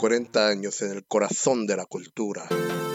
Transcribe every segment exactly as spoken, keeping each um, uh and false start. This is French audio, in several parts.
cuarenta años en el corazón de la cultura.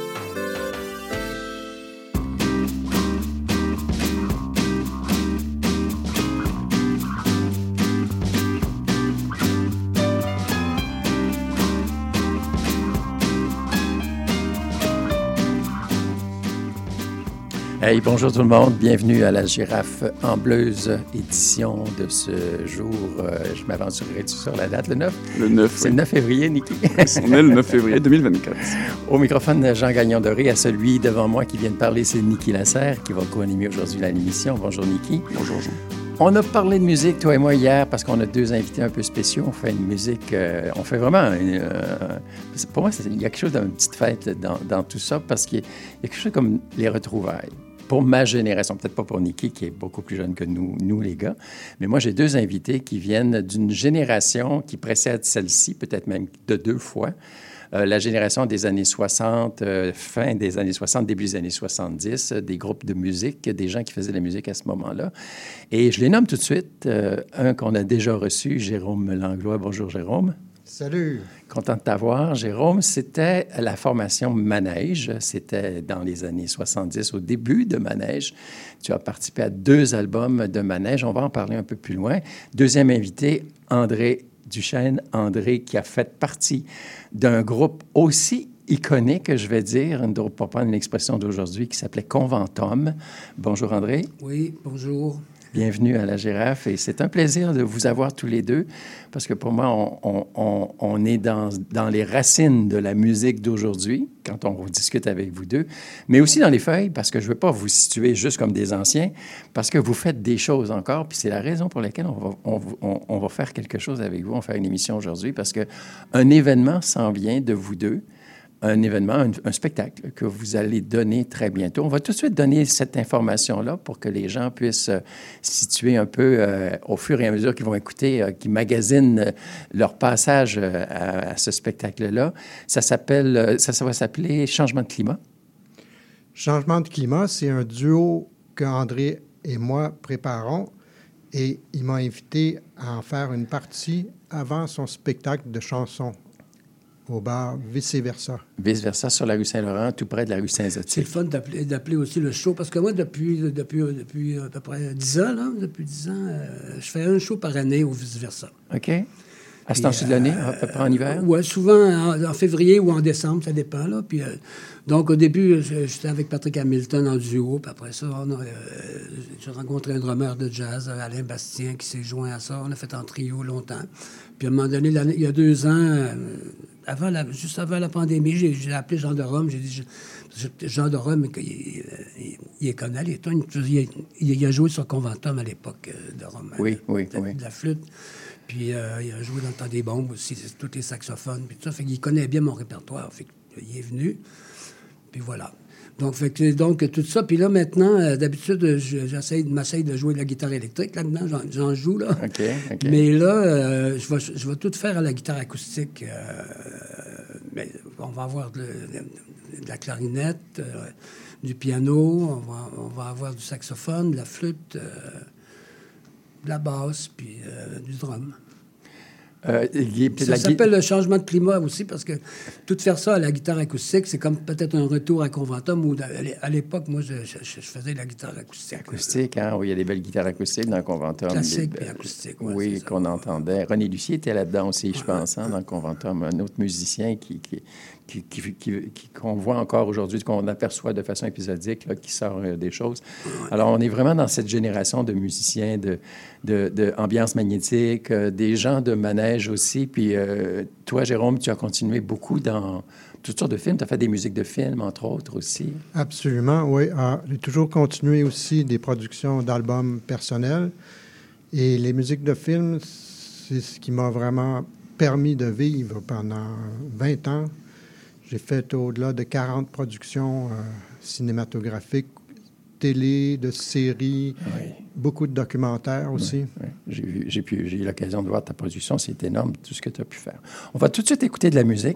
Hey, bonjour tout le monde, bienvenue à la Girafe en Bleuze, édition de ce jour, euh, je m'aventurerai-tu sur la date, le neuf? Le neuf, C'est oui. le neuf février, Niki? On est le neuf février deux mille vingt-quatre. Au microphone, Jean Gagnon-Doré, à celui devant moi qui vient de parler, c'est Niki Lasserre, qui va co-animer aujourd'hui l'émission. Bonjour, Niki. Bonjour, Jean. On a parlé de musique, toi et moi, hier, parce qu'on a deux invités un peu spéciaux. On fait une musique, euh, on fait vraiment... Une, euh, pour moi, c'est, il y a quelque chose d'une petite fête dans, dans tout ça, parce qu'il y a, il y a quelque chose comme les retrouvailles. Pour ma génération, peut-être pas pour Niki, qui est beaucoup plus jeune que nous, nous les gars, mais moi, j'ai deux invités qui viennent d'une génération qui précède celle-ci, peut-être même de deux fois. Euh, la génération des années soixante, euh, fin des années soixante, début des années soixante-dix, euh, des groupes de musique, des gens qui faisaient de la musique à ce moment-là. Et je les nomme tout de suite. Euh, un qu'on a déjà reçu, Jérôme Langlois. Bonjour, Jérôme. Salut. Content de t'avoir, Jérôme. C'était la formation Manège. C'était dans les années soixante-dix, au début de Manège. Tu as participé à deux albums de Manège. On va en parler un peu plus loin. Deuxième invité, André Duchesne. André qui a fait partie d'un groupe aussi iconique, je vais dire, pour prendre une expression d'aujourd'hui, qui s'appelait Conventum. Bonjour, André. Oui, bonjour. Bienvenue à la Girafe et c'est un plaisir de vous avoir tous les deux parce que pour moi, on, on, on, on est dans, dans les racines de la musique d'aujourd'hui quand on discute avec vous deux, mais aussi dans les feuilles parce que je ne veux pas vous situer juste comme des anciens parce que vous faites des choses encore puis c'est la raison pour laquelle on va, on, on, on va faire quelque chose avec vous, on va faire une émission aujourd'hui parce qu'un événement s'en vient de vous deux. Un événement, un, un spectacle que vous allez donner très bientôt. On va tout de suite donner cette information-là pour que les gens puissent euh, situer un peu euh, au fur et à mesure qu'ils vont écouter, euh, qu'ils magasinent euh, leur passage euh, à, à ce spectacle-là. Ça s'appelle, euh, ça, ça va s'appeler Changement de climat. Changement de climat, c'est un duo qu'André et moi préparons et il m'a invité à en faire une partie avant son spectacle de chansons au bar Vice-Versa. Vice-Versa sur la rue Saint-Laurent, tout près de la rue C'est Saint-Zotique. le fun d'appeler, d'appeler aussi le show, parce que moi, depuis, depuis, depuis à peu près dix ans, là, depuis dix ans, euh, je fais un show par année au Vice-Versa. OK. À ce temps-ci de l'année, à peu près en hiver? Euh, oui, souvent en, en février ou en décembre, ça dépend. Là. Puis, euh, donc, au début, j'étais avec Patrick Hamilton en duo. Puis après ça, on a, euh, j'ai rencontré un drummer de jazz, Alain Bastien, qui s'est joint à ça. On a fait en trio longtemps. Puis à un moment donné, il y a deux ans, euh, avant la, juste avant la pandémie, j'ai, j'ai appelé Jean de Rome. J'ai dit, je, Jean de Rome, il, il, il connaît les tunes. Il, il a joué sur Conventum à l'époque de Rome. Oui, oui, de, oui. De la flûte. Puis euh, il a joué dans le temps des bombes aussi, tous les saxophones, puis tout ça. Fait qu'il connaît bien mon répertoire. Fait qu'il est venu. Puis voilà. Donc, fait que, donc tout ça. Puis là, maintenant, euh, d'habitude, j'essaie de m'essaye de jouer de la guitare électrique. Là-dedans, j'en, j'en joue, là. OK, OK. Mais là, euh, je, vais, je vais tout faire à la guitare acoustique. Euh, mais on va avoir de, de, de la clarinette, euh, du piano, on va, on va avoir du saxophone, de la flûte... Euh, de la basse, puis euh, du drum. Euh, il, ça la, s'appelle le changement de climat aussi, parce que tout faire ça à la guitare acoustique, c'est comme peut-être un retour à Conventum, où à l'époque, moi, je, je, je faisais de la guitare acoustique. Acoustique, hein? Oui, il y a des belles guitares acoustiques dans Conventum. Classique des, et acoustique. Ouais, oui, qu'on ça. entendait. René Lucier était là-dedans aussi, je ouais, pense, hein, ouais. dans Conventum. Un autre musicien qui... qui Qui, qui, qui, qui, qu'on voit encore aujourd'hui, qu'on aperçoit de façon épisodique, là, qui sort euh, des choses. Alors, on est vraiment dans cette génération de musiciens, de, de, de ambiance magnétique, euh, des gens de manège aussi. Puis euh, toi, Jérôme, tu as continué beaucoup dans toutes sortes de films. Tu as fait des musiques de films, entre autres, aussi. Absolument, oui. Ah, j'ai toujours continué aussi des productions d'albums personnels. Et les musiques de films, c'est ce qui m'a vraiment permis de vivre pendant vingt ans. J'ai fait au-delà de quarante productions euh, cinématographiques, télé, de séries, oui. beaucoup de documentaires aussi. Oui, oui. J'ai, vu, j'ai, pu, j'ai eu l'occasion de voir ta production. C'est énorme, tout ce que tu as pu faire. On va tout de suite écouter de la musique.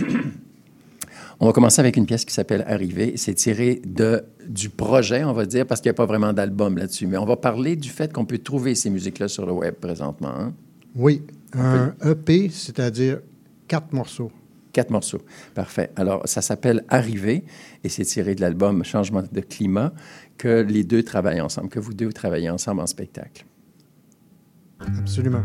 On va commencer avec une pièce qui s'appelle « Arrivé ». C'est tiré de, du projet, on va dire, parce qu'il n'y a pas vraiment d'album là-dessus. Mais on va parler du fait qu'on peut trouver ces musiques-là sur le web présentement. Hein? Oui, un E P, c'est-à-dire quatre morceaux. Quatre morceaux. Parfait. Alors, ça s'appelle Arriver et c'est tiré de l'album Changement de climat que les deux travaillent ensemble, que vous deux travaillez ensemble en spectacle. Absolument.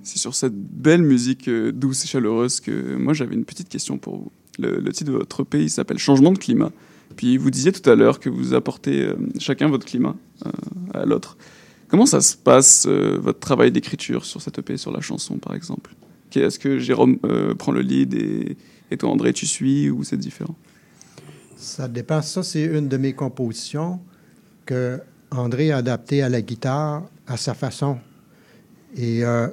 C'est sur cette belle musique euh, douce et chaleureuse que moi j'avais une petite question pour vous. Le, le titre de votre E P il s'appelle Changement de climat. Puis vous disiez tout à l'heure que vous apportez euh, chacun votre climat euh, à l'autre. Comment ça se passe, euh, votre travail d'écriture sur cette E P, sur la chanson par exemple? Est-ce que Jérôme euh, prend le lead et, et toi André tu suis, ou c'est différent? Ça dépend. Ça, c'est une de mes compositions que André a adaptée à la guitare à sa façon. Et euh,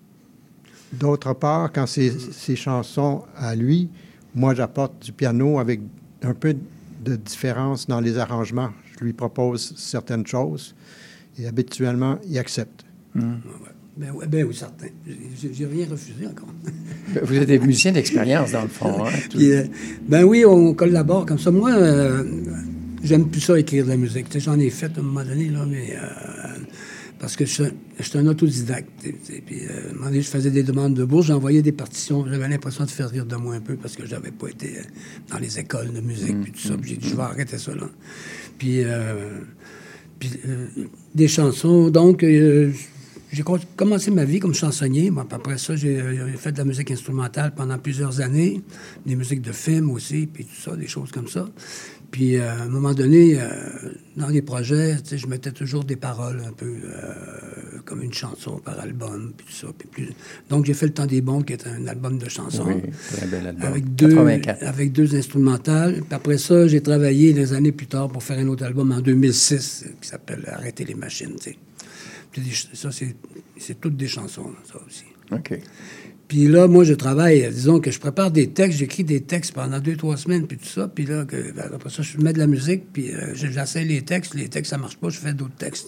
d'autre part, quand c'est ses chansons à lui, moi, j'apporte du piano avec un peu de différence dans les arrangements. Je lui propose certaines choses et habituellement, il accepte. Mmh. Ben, ouais, ben oui, certain. J'ai rien refusé encore. Vous êtes des musiciens d'expérience, dans le fond. Hein, Puis, euh, ben oui, on collabore comme ça. Moi, euh, j'aime plus ça écrire de la musique. Tu sais, j'en ai fait à un moment donné, là, mais... Euh, parce que je, je suis un autodidacte. Puis, euh, à un moment donné, je faisais des demandes de bourse, j'envoyais des partitions. J'avais l'impression de faire rire de moi un peu parce que je n'avais pas été dans les écoles de musique, puis tout ça. Puis j'ai dit, je vais arrêter ça, là. Puis, euh, puis euh, des chansons. Donc, euh, j'ai commencé ma vie comme chansonnier. Bon, après ça, j'ai fait de la musique instrumentale pendant plusieurs années, des musiques de films aussi, puis tout ça, des choses comme ça. Puis, euh, à un moment donné, euh, dans les projets, tu sais, je mettais toujours des paroles un peu euh, comme une chanson par album, puis tout ça. Puis plus... Donc, j'ai fait Le Temps des Bons, qui est un album de chansons. Oui, très bel album. Avec deux, quatre-vingt-quatre. Avec deux instrumentales. Puis après ça, j'ai travaillé des années plus tard pour faire un autre album en deux mille six qui s'appelle Arrêter les machines, tu sais. Puis ça, c'est, c'est toutes des chansons, ça aussi. OK. Puis là, moi, je travaille, disons que je prépare des textes, j'écris des textes pendant deux, trois semaines, puis tout ça. Puis là, que, après ça, je mets de la musique, puis euh, j'essaie les textes. Les textes, ça marche pas, je fais d'autres textes.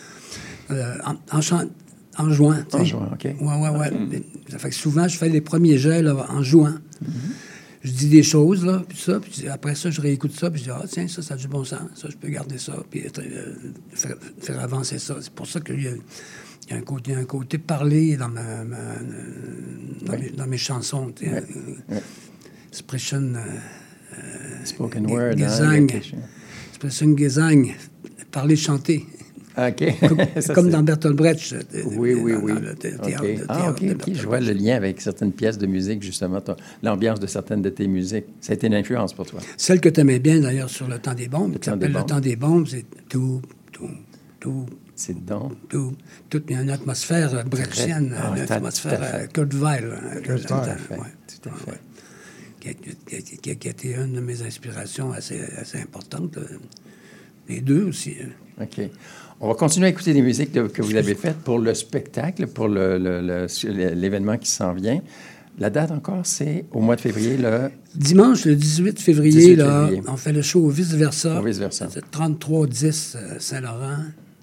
Euh, en, en, chant, en jouant. En jouant, OK. Ouais, ouais, ouais. Okay. Ça fait que souvent, je fais les premiers jets là, en jouant. Mm-hmm. Je dis des choses, là, puis ça, puis après ça, je réécoute ça, puis je dis, ah, tiens, ça, ça a du bon sens, ça, je peux garder ça, puis euh, faire, faire avancer ça. C'est pour ça qu'il y a... Il y a un côté, un côté parlé dans, ma, ma, dans, oui. mes, dans mes chansons. Oui. Oui. Expression... Euh, Spoken word. Gesang. Hein, expression Gesang. Parler, chanter. OK. Comme, comme dans Bertolt Brecht. Oui, oui, dans, oui. Dans le théâtre, okay. le ah, OK. okay. Je vois le lien avec certaines pièces de musique, justement, ton, l'ambiance de certaines de tes musiques. Ça a été une influence pour toi. Celle que tu aimais bien, d'ailleurs, sur Le Temps des Bombes, le qui s'appelle Le Temps des Bombes, c'est tout, tout, tout... C'est donc... Tout, toute une atmosphère brechtienne, ah, une atmosphère Kurt Weill. Kurt Weill, tout à fait. Ouais. Qui, a, qui, qui, qui a été une de mes inspirations assez, assez importantes. Les deux aussi. OK. On va continuer à écouter des musiques de, que vous avez faites pour le spectacle, pour le, le, le, l'événement qui s'en vient. La date encore, c'est au mois de février, le... Dimanche, le dix-huit février, dix-huit là, février. on fait le show au Vice-Versa. Au Vice-Versa. C'est trente-trois dix Saint-Laurent.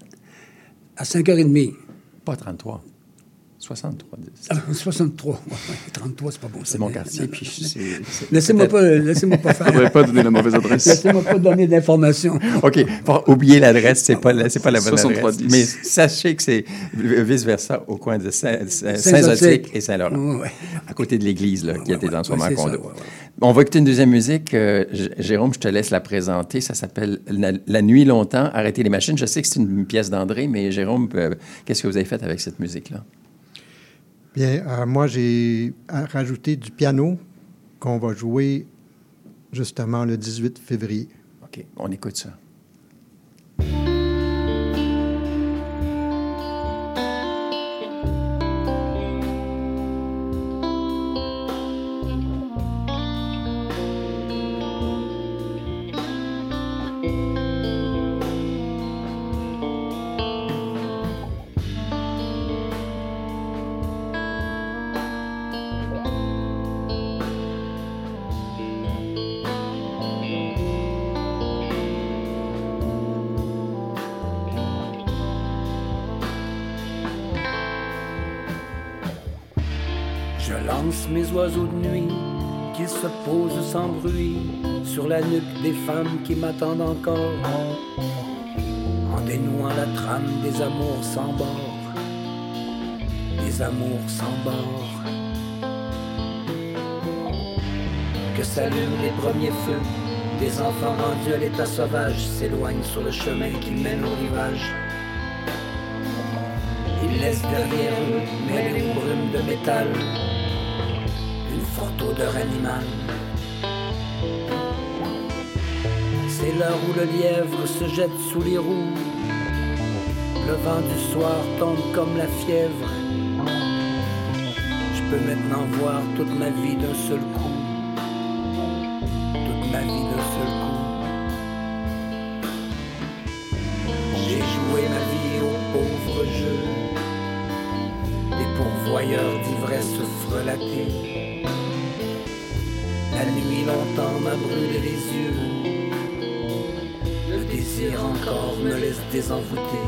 À cinq heures trente. Pas trente-trois. soixante-trois dix. Ah, soixante-trois. Ouais, trente-trois, c'est pas bon. C'est mon quartier, puis c'est... c'est laissez-moi, pas, laissez-moi pas faire. Je ne devrais pas donner la mauvaise adresse. Laissez-moi pas donner d'informations. OK. Pour oublier l'adresse, c'est pas, la, c'est pas la bonne adresse. dix. Mais sachez que c'est vice-versa au coin de Saint- Saint-Zotique et Saint-Laurent. Ouais, ouais. À côté de l'église, là, qui ouais, était dans son ouais, condo. Ça, ouais, ouais. On va écouter une deuxième musique. Euh, Jérôme, je te laisse la présenter. Ça s'appelle La, la nuit longtemps, Arrêter les machines. Je sais que c'est une pièce d'André, mais Jérôme, euh, qu'est-ce que vous avez fait avec cette musique-là? Bien, euh, moi, j'ai rajouté du piano qu'on va jouer justement le dix-huit février. OK, on écoute ça. Je lance mes oiseaux de nuit qui se posent sans bruit sur la nuque des femmes qui m'attendent encore, en dénouant la trame des amours sans bord, des amours sans bord. Que s'allument les premiers feux, des enfants rendus à l'état sauvage s'éloignent sur le chemin qui mène au rivage. Ils laissent derrière eux mêler une brume de métal, une forte odeur animale. C'est l'heure où le lièvre se jette sous les roues. Le vent du soir tombe comme la fièvre. Je peux maintenant voir toute ma vie d'un seul coup. Toute ma vie d'un seul coup. J'ai joué ma vie au pauvre jeu des pourvoyeurs d'ivresse frelatée. La nuit longtemps m'a brûlé les yeux. Le désir encore me laisse désenvoûter.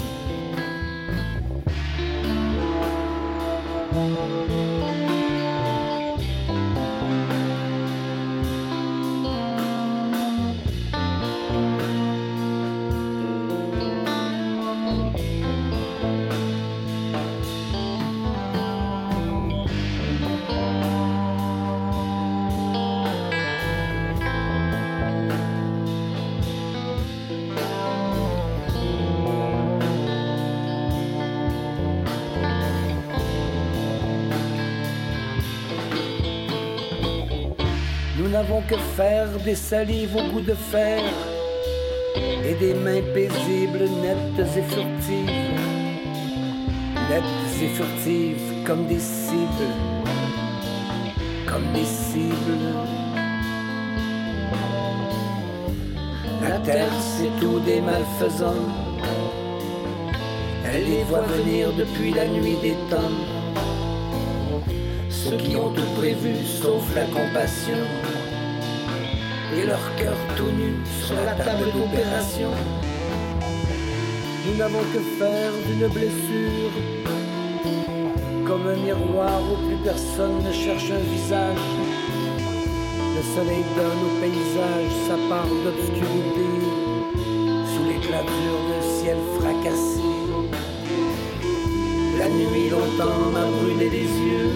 Nous n'avons que faire des salives au goût de fer et des mains paisibles, nettes et furtives, nettes et furtives comme des cibles, comme des cibles. La terre, c'est tout des malfaisants. Elle les voit venir depuis la nuit des temps. Ceux qui ont tout prévu, sauf la compassion, et leur cœur tout nu sur la table d'opération. Nous n'avons que faire d'une blessure, comme un miroir où plus personne ne cherche un visage. Le soleil donne au paysage sa part d'obscurité, sous l'éclature d'un ciel fracassé. La nuit longtemps m'a brûlé les yeux.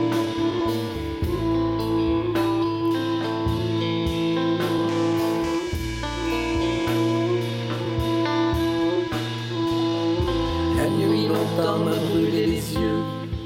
M'a brûlé les yeux.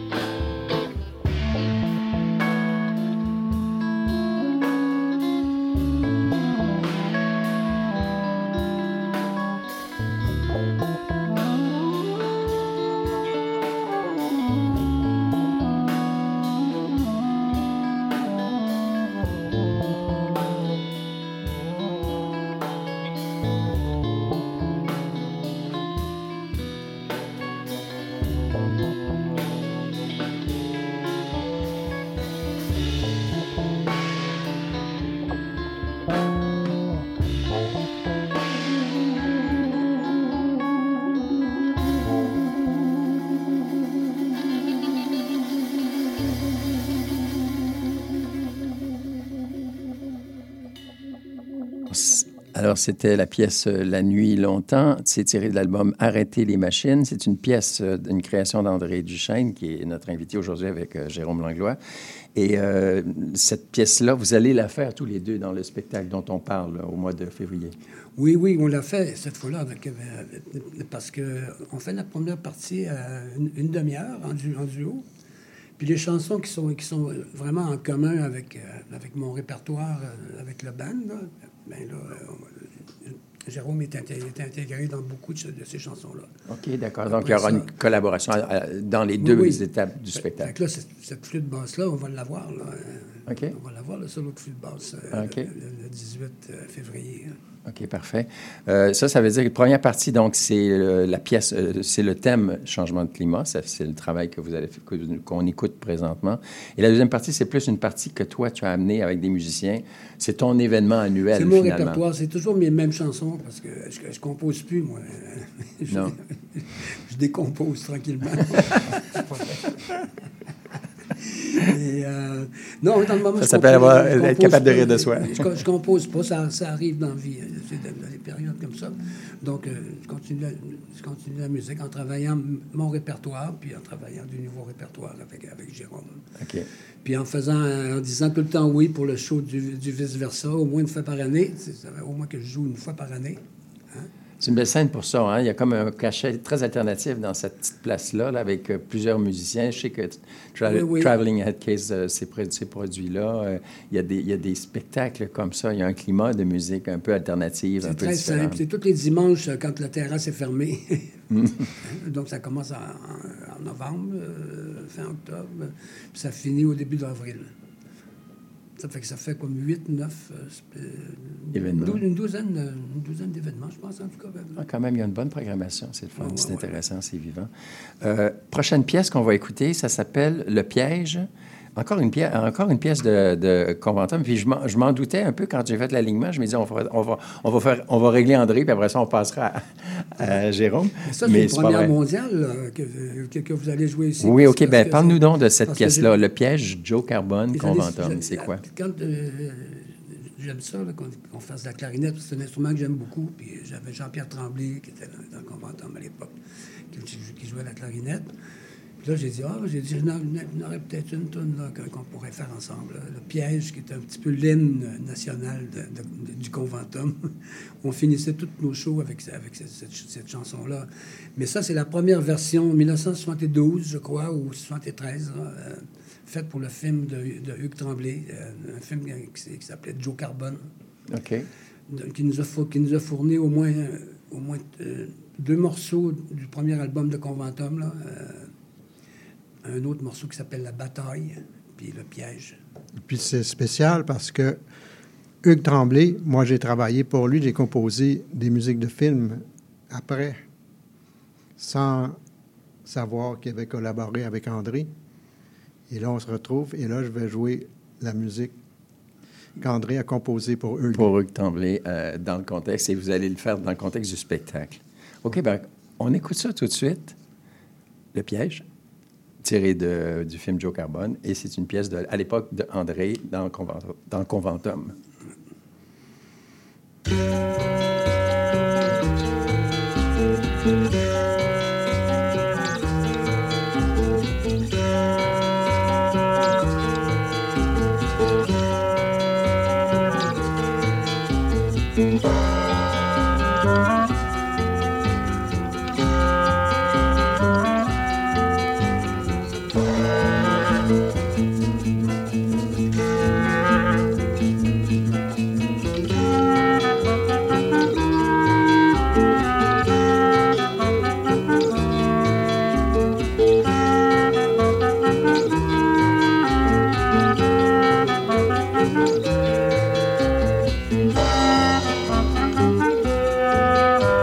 Alors, c'était la pièce euh, La nuit longtemps. C'est tiré de l'album Arrêtez les machines. C'est une pièce, euh, une création d'André Duchesne, qui est notre invité aujourd'hui avec euh, Jérôme Langlois. Et euh, cette pièce-là, vous allez la faire tous les deux dans le spectacle dont on parle là, au mois de février. Oui, oui, on l'a fait cette fois-là avec, euh, parce qu'on fait la première partie à une, une demi-heure en, du, en duo. Puis les chansons qui sont, qui sont vraiment en commun avec, euh, avec mon répertoire, euh, avec le band, là, ben là, euh, Jérôme est, inté- est intégré dans beaucoup de, de ces chansons-là. OK, d'accord. Après Donc, il y aura ça, une collaboration euh, dans les deux oui, oui. étapes du Fait, spectacle. fait que là, cette, cette flûte basse-là, on va l'avoir. Là, OK. On va l'avoir, le solo de flûte basse, euh, OK. le, le, le dix-huit février. OK, parfait. Euh, ça, ça veut dire que la première partie, donc, c'est euh, la pièce, euh, c'est le thème changement de climat. Ça, c'est le travail que vous allez fait, que- qu'on écoute présentement. Et la deuxième partie, c'est plus une partie que toi, tu as amenée avec des musiciens. C'est ton événement annuel, C'est mon finalement. répertoire, c'est toujours mes mêmes chansons, parce que je, je compose plus, moi. Je, Non. je décompose tranquillement. Et, euh, non, dans le moment, Ça je s'appelle compose- avoir- je être compose capable de pas. rire de soi. Je, je compose pas, ça, ça arrive dans la vie. C'est dans des périodes comme ça. Donc, euh, je, continue la, je continue la musique en travaillant m- mon répertoire, puis en travaillant du nouveau répertoire avec, avec Jérôme. OK. Puis en faisant, en disant tout le temps oui pour le show du, du vice-versa, au moins une fois par année. C'est- Ça fait au moins que je joue une fois par année. Hein? C'est une belle scène pour ça. Hein? Il y a comme un cachet très alternatif dans cette petite place-là, là, avec euh, plusieurs musiciens. Je sais que Tra- Oui, oui. Traveling Headcase, euh, ces, pro- ces produits-là, euh, il, y a des, il y a des spectacles comme ça. Il y a un climat de musique un peu alternative, un C'est peu très différent. simple. C'est tous les dimanches euh, quand la terrasse est fermée. Donc, ça commence en, en- en novembre, euh, fin octobre, puis ça finit au début d'avril. Ça fait que ça fait comme huit, neuf Événements. Une douzaine, euh, une douzaine d'événements, je pense, en tout cas. Ah, quand même, il y a une bonne programmation. C'est le fun, Ouais, c'est ouais, intéressant, c'est vivant. Euh, prochaine pièce qu'on va écouter, ça s'appelle Le Piège. Encore une pièce, encore une pièce de, de Conventum. Puis je m'en, je m'en doutais un peu quand j'ai fait l'alignement. Je me disais, on va, on va, on va, faire, on va régler André, puis après ça, on passera à, à Jérôme. Mais ça, c'est Mais une c'est pas première vrai. mondiale là, que, que, que vous allez jouer ici. Oui, parce- OK. parce Ben, que parle-nous c'est- donc de cette parce que pièce-là. j'ai- Le Piège, Joe Carbone, les Conventum. années- C'est quoi? Quand euh, j'aime ça, là, qu'on, qu'on fasse de la clarinette, parce que c'est un instrument que j'aime beaucoup. Puis j'avais Jean-Pierre Tremblay, qui était dans, dans le Conventum à l'époque, qui, qui jouait la clarinette. Puis là, j'ai dit, ah, j'ai dit, il y en a- il y en aurait peut-être une tune là, que- qu'on pourrait faire ensemble. là. Le Piège, qui est un petit peu l'hymne national de- de- de- du Conventum. On finissait tous nos shows avec, avec cette, cette- cette chanson-là. Mais ça, c'est la première version, dix-neuf cent soixante-douze, je crois, ou soixante-treize, là, euh, faite pour le film de, de Hugues Tremblay, euh, un film qui, qui s'appelait Joe Carbone, OK. de- qui, nous a, fou- qui nous a fourni au moins, euh, au moins euh, deux morceaux du premier album de Conventum, là, euh, un autre morceau qui s'appelle La Bataille, puis Le Piège. Puis c'est spécial parce que Hugues Tremblay, moi j'ai travaillé pour lui, j'ai composé des musiques de films après, sans savoir qu'il avait collaboré avec André. Et là, on se retrouve, et là, je vais jouer la musique qu'André a composée pour Hugues. Pour Hugues Tremblay, euh, dans le contexte, et vous allez le faire dans le contexte du spectacle. OK, ben, on écoute ça tout de suite. Le Piège, tiré de, du film Joe Carbone, et c'est une pièce de, à l'époque d'André dans le Conventum. Dans le Conventum. Thank you.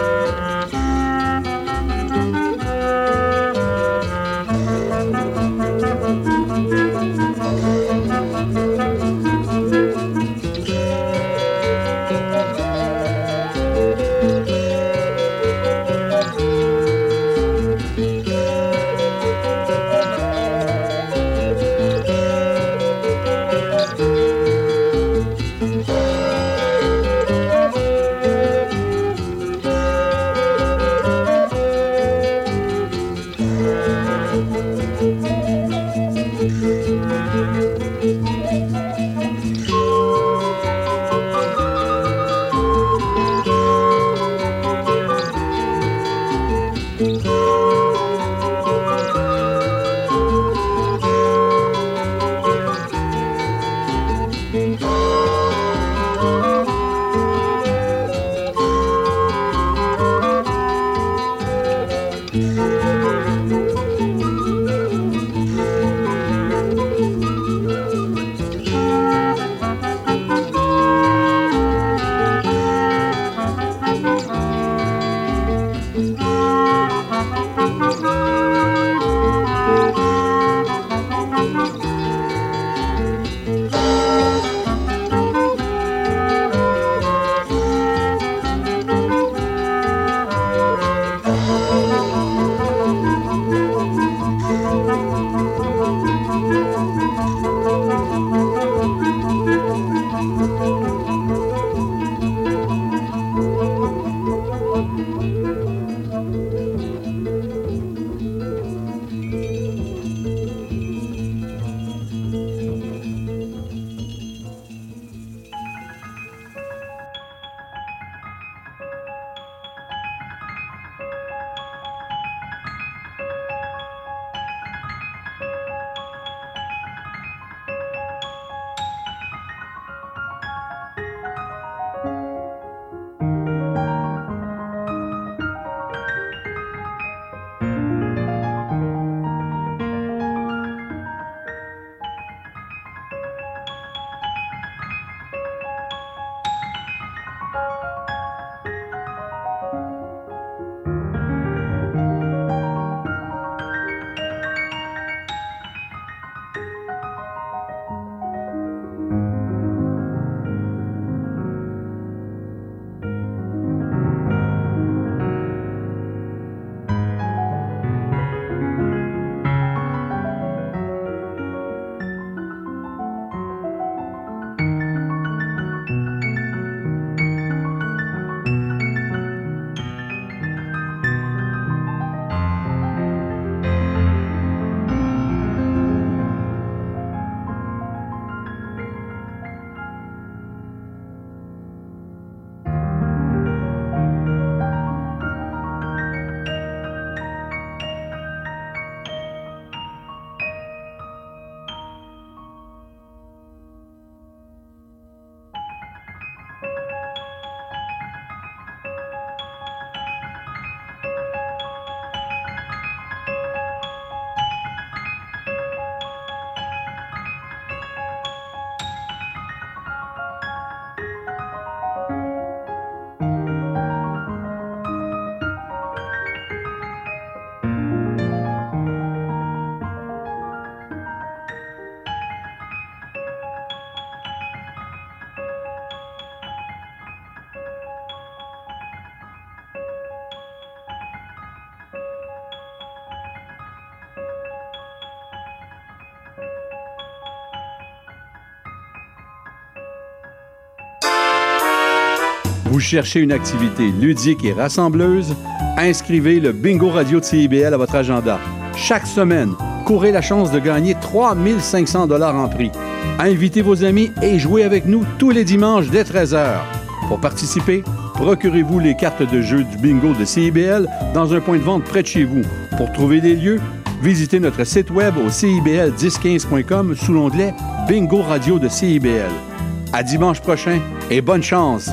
Vous cherchez une activité ludique et rassembleuse? Inscrivez le Bingo Radio de C I B L à votre agenda. Chaque semaine, courez la chance de gagner trois mille cinq cents dollars en prix. Invitez vos amis et jouez avec nous tous les dimanches dès treize heures. Pour participer, procurez-vous les cartes de jeu du bingo de C I B L dans un point de vente près de chez vous. Pour trouver des lieux, visitez notre site web au C I B L dix quinze point com sous l'onglet Bingo Radio de C I B L. À dimanche prochain et bonne chance!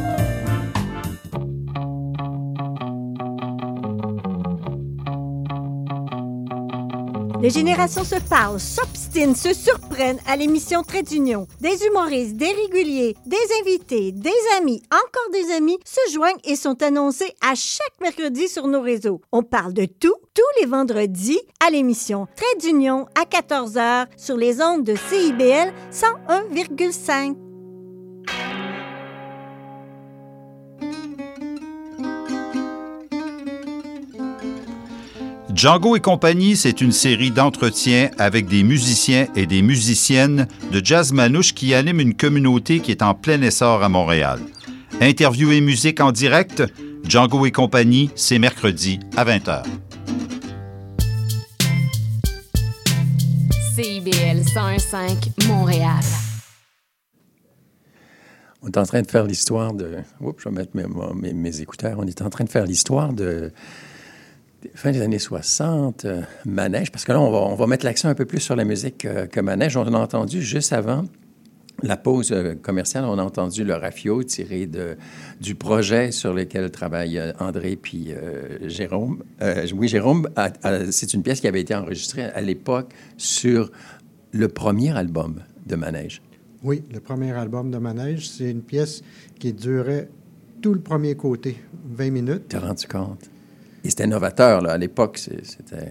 Les générations se parlent, s'obstinent, se surprennent à l'émission Trait d'Union. Des humoristes, des réguliers, des invités, des amis, encore des amis se joignent et sont annoncés à chaque mercredi sur nos réseaux. On parle de tout, tous les vendredis à l'émission Trait d'Union à quatorze heures sur les ondes de C I B L cent un virgule cinq. Django et compagnie, c'est une série d'entretiens avec des musiciens et des musiciennes de jazz manouche qui animent une communauté qui est en plein essor à Montréal. Interview et musique en direct, Django et compagnie, c'est mercredi à vingt heures. C I B L cent un virgule cinq, Montréal. On est en train de faire l'histoire de... Oups, je vais mettre mes, mes, mes écouteurs. On est en train de faire l'histoire de... fin des années soixante, euh, Manège, parce que là, on va, on va mettre l'accent un peu plus sur la musique euh, que Manège. On a entendu juste avant la pause euh, commerciale, on a entendu le Rafio tiré de, du projet sur lequel travaillent euh, André puis euh, Jérôme. Euh, oui, Jérôme, a, a, c'est une pièce qui avait été enregistrée à l'époque sur le premier album de Manège. Oui, le premier album de Manège, c'est une pièce qui durait tout le premier côté, vingt minutes. T'es rendu compte? Et c'était novateur, là, à l'époque, c'était...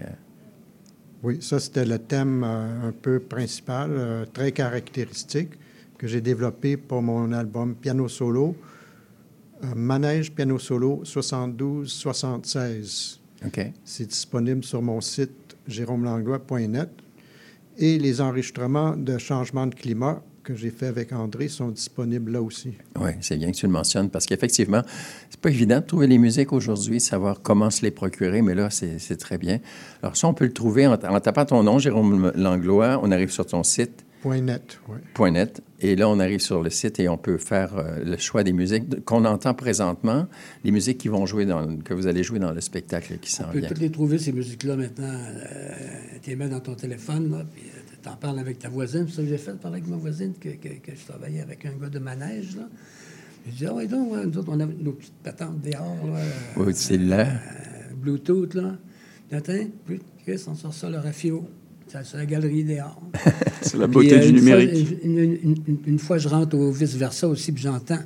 Oui, ça, c'était le thème euh, un peu principal, euh, très caractéristique, que j'ai développé pour mon album Piano Solo, euh, Manège Piano Solo soixante-douze soixante-seize. OK. C'est disponible sur mon site jérôme langlois point net. Et les enregistrements de changement de climat que j'ai fait avec André sont disponibles là aussi. Oui, c'est bien que tu le mentionnes, parce qu'effectivement, c'est pas évident de trouver les musiques aujourd'hui, de savoir comment se les procurer, mais là, c'est, c'est très bien. Alors ça, on peut le trouver en, en tapant ton nom, Jérôme Langlois, on arrive sur ton site. Point net, oui. Point net. Et là, on arrive sur le site et on peut faire euh, le choix des musiques qu'on entend présentement, les musiques qui vont jouer dans, que vous allez jouer dans le spectacle qui s'en vient. On peut toutes les trouver, ces musiques-là, maintenant. Euh, tu les mets dans ton téléphone, là, puis euh, tu en parles avec ta voisine. C'est ça que j'ai fait, parler avec ma voisine, que, que, que je travaillais avec un gars de Manège, là. Je dis, ah oui, donc, nous autres, on avait nos petites patentes dehors, là. Oui, c'est là. Euh, Bluetooth, là. Attends, puis, Chris, on sort ça, le Rafio. C'est la galerie dehors. C'est la beauté puis, du euh, numérique. Fois, une, une, une, une fois, je rentre au vice-versa aussi, puis j'entends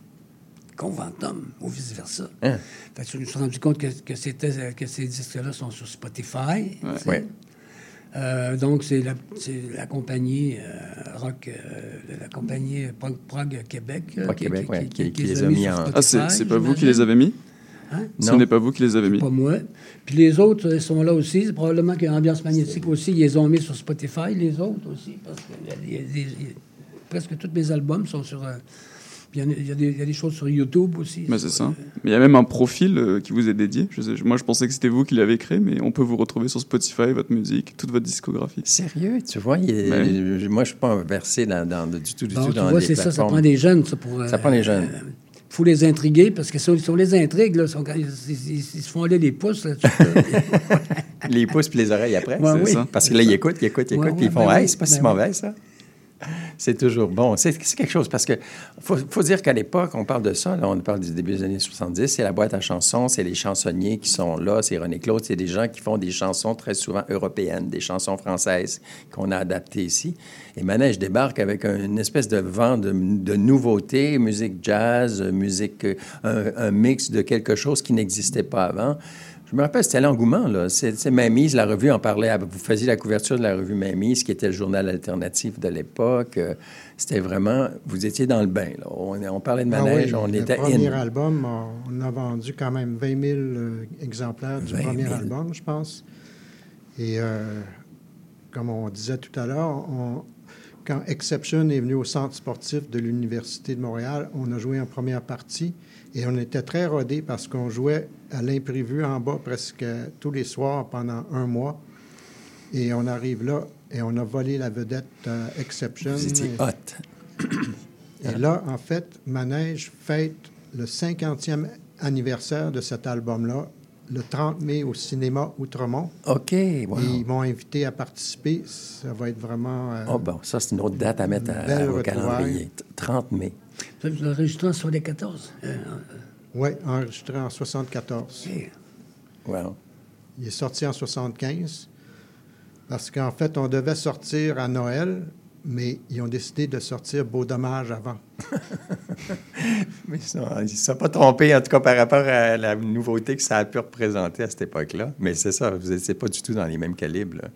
Conventum au vice-versa. Hein? Fait que je me suis rendu compte que, que, c'était, que ces disques-là sont sur Spotify. Ouais. Ouais. Euh, donc, c'est la, c'est la compagnie euh, rock, euh, la compagnie Prog, Prog Québec. Prog qui, Québec, qui, ouais, qui, qui, qui, qui les les a mis, mis en... Spotify, ah, c'est, c'est pas vous qui les avez mis? Hein? Ce n'est pas vous qui les avez mis. Pas moi. Puis les autres, ils sont là aussi. C'est probablement qu'il y a Ambiance Magnétique aussi. Ils les ont mis sur Spotify, les autres aussi. Parce que y a, y a, y a, presque tous mes albums sont sur... Euh, il, y a, il, y a des, il y a des choses sur YouTube aussi. Mais c'est ça. Euh... Mais il y a même un profil euh, qui vous est dédié. Je sais, moi, je pensais que c'était vous qui l'avez créé, mais on peut vous retrouver sur Spotify, votre musique, toute votre discographie. Sérieux? Tu vois, il est... mais... moi, je ne suis pas versé dans, dans, du tout, du bon, tout tu dans vois, les c'est plateformes. Ça, ça prend des jeunes, ça, pour... Ça euh, prend des jeunes. Euh, Il faut les intriguer, parce que sur, sur les intrigues, là, sont, ils, ils, ils se font aller les pouces. Là, les pouces puis les oreilles après. Ouais, c'est oui. ça. Parce que là, ils écoutent, ils écoutent, ils écoutent, ouais, puis ils font ben « Hey, c'est pas ben si oui. mauvais, ça! » C'est toujours bon. C'est, c'est quelque chose, parce que faut, faut dire qu'à l'époque, on parle de ça, là, on parle du début des années soixante-dix, c'est la boîte à chansons, c'est les chansonniers qui sont là, c'est René Claude, c'est des gens qui font des chansons très souvent européennes, des chansons françaises qu'on a adaptées ici. Et Manège débarque avec un, une espèce de vent de, de nouveautés, musique jazz, musique, un, un mix de quelque chose qui n'existait pas avant. Je me rappelle, c'était l'engouement, là. C'est, c'est Mainmise, la revue en parlait. Vous faisiez la couverture de la revue Mainmise, qui était le journal alternatif de l'époque. C'était vraiment... Vous étiez dans le bain, là. On, on parlait de Manège, ah oui, on était... Le premier in. album, on a vendu quand même vingt mille exemplaires du premier mille album, je pense. Et euh, comme on disait tout à l'heure, on... quand Exception est venu au centre sportif de l'Université de Montréal, on a joué en première partie et on était très rodés parce qu'on jouait à l'imprévu en bas presque tous les soirs pendant un mois. Et on arrive là et on a volé la vedette euh, Exception. Vous étiez hot. Et là, en fait, Manège fête le cinquantième anniversaire de cet album-là, le trente mai au cinéma Outremont. OK, wow. Et ils m'ont invité à participer. Ça va être vraiment... Euh, oh bon, ça, c'est une autre date à mettre à, à, au calendrier. trente mai. Vous l'avez enregistré en soixante-quatorze? Euh, oui, enregistré en soixante-quatorze. Okay. Wow. Il est sorti en soixante-quinze parce qu'en fait, on devait sortir à Noël, mais ils ont décidé de sortir Beau Dommage avant. Mais ça, ils ne se sont pas trompés, en tout cas, par rapport à la nouveauté que ça a pu représenter à cette époque-là. Mais c'est ça, vous n'étiez pas du tout dans les mêmes calibres, là.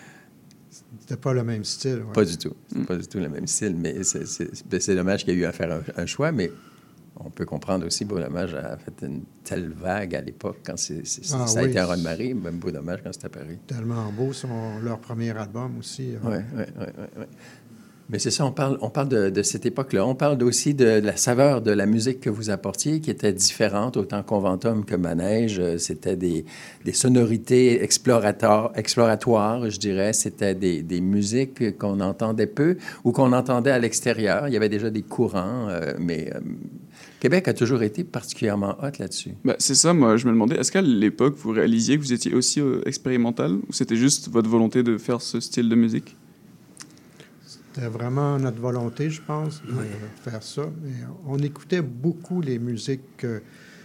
C'était pas le même style. Ouais. Pas du tout. C'est mm. pas du tout le même style. Mais c'est, c'est, c'est dommage qu'il y ait eu à faire un, un choix, mais on peut comprendre aussi, Beau Dommage a fait une telle vague à l'époque quand c'est, c'est, ah, ça a oui. été un raz-de-marée, même Beau Dommage quand c'est apparu. Tellement beau, son, leur premier album aussi. Oui, oui, oui. Ouais. Mais c'est ça, on parle, on parle de, de cette époque-là. On parle aussi de la saveur de la musique que vous apportiez, qui était différente, autant Conventum que Manège. C'était des, des sonorités exploratoires, exploratoires, je dirais. C'était des, des musiques qu'on entendait peu ou qu'on entendait à l'extérieur. Il y avait déjà des courants, euh, mais euh, Québec a toujours été particulièrement hot là-dessus. Ben, c'est ça, moi, je me demandais, est-ce qu'à l'époque, vous réalisiez que vous étiez aussi euh, expérimental ou c'était juste votre volonté de faire ce style de musique? C'était vraiment notre volonté, je pense, de oui. faire ça. Et on écoutait beaucoup les musiques euh,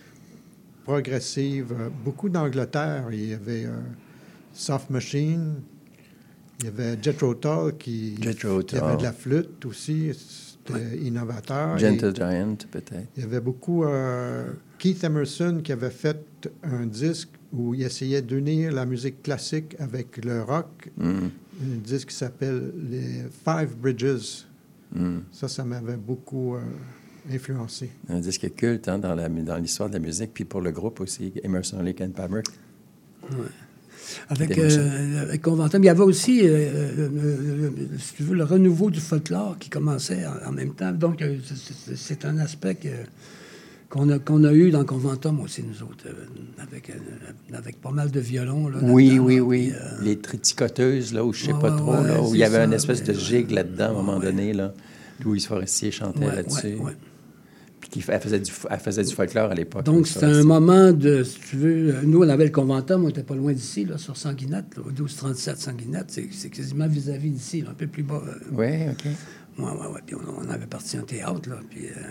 progressives, euh, beaucoup d'Angleterre. Il y avait euh, Soft Machine, il y avait Jethro Tull qui, Jethro qui avait de la flûte aussi, c'était oui. innovateur. Gentle Giant, peut-être. Il y avait beaucoup... Euh, Keith Emerson qui avait fait un disque où il essayait d'unir la musique classique avec le rock. Mm. Un disque qui s'appelle les Five Bridges. Mm. Ça, ça m'avait beaucoup euh, influencé. Un disque culte hein, dans, la, dans l'histoire de la musique, puis pour le groupe aussi, Emerson, Lake and Palmer. Oui. Avec, euh, avec Conventum, il y avait aussi, euh, euh, si tu veux, le renouveau du folklore qui commençait en, en même temps. Donc, euh, c'est, c'est un aspect que... Qu'on a, qu'on a eu dans Conventum aussi, nous autres, euh, avec, euh, avec pas mal de violons. Là, oui, oui, oui. Puis, euh... les triticoteuses, là, où je ne sais ouais, pas trop, ouais, là, où il y avait ça, une espèce de gigue là-dedans, à un moment ouais. donné, là, Louise Forestier chantait ouais, là-dessus. Ouais, ouais. Puis qui, elle, faisait du, elle faisait du folklore à l'époque. Donc, c'était un moment de, si tu veux, nous, on avait le Conventum, on n'était pas loin d'ici, là, sur Sanguinette, là, au douze trente-sept Sanguinette, c'est, c'est quasiment vis-à-vis d'ici, là, un peu plus bas. Euh... Oui, OK. Oui, oui, oui. Puis on, on avait parti en théâtre, là, puis... Euh...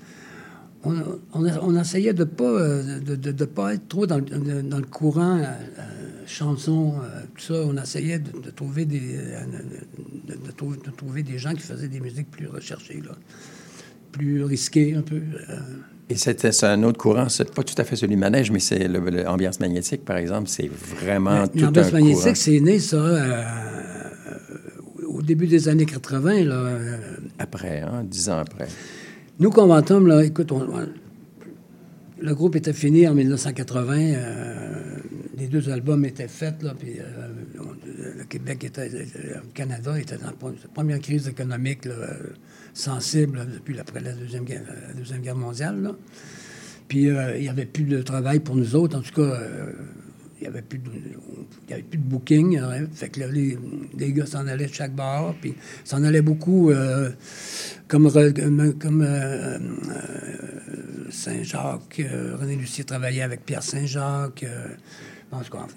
On, on, on essayait de ne pas, euh, de, de, de pas être trop dans, dans, dans le courant euh, chanson, euh, tout ça. On essayait de, de, trouver des, euh, de, de, trouver, de trouver des gens qui faisaient des musiques plus recherchées, là, plus risquées un peu. Euh. Et c'était, c'est un autre courant, c'est pas tout à fait celui du Manège, mais c'est le, le Ambiance magnétique, par exemple, c'est vraiment tout un courant. L'Ambiance magnétique, c'est né, ça, euh, au début des années quatre-vingt. Là, euh. Après, hein, dix ans après. Nous, Conventum, là, écoute, on, on, le groupe était fini en dix-neuf cent quatre-vingts. Euh, les deux albums étaient faits, là, puis euh, on, le Québec était... Le Canada était dans la première crise économique là, sensible là, depuis après la Deuxième Guerre, la Deuxième Guerre mondiale. Là. Puis euh, il n'y avait plus de travail pour nous autres. En tout cas, euh, il n'y avait plus de, il y avait plus de booking. Hein, fait que là, les, les gars s'en allaient de chaque bar, puis s'en allaient beaucoup... Euh, Comme, comme, comme euh, euh, Saint-Jacques, euh, René Lucier travaillait avec Pierre Saint-Jacques. Euh, en tout cas,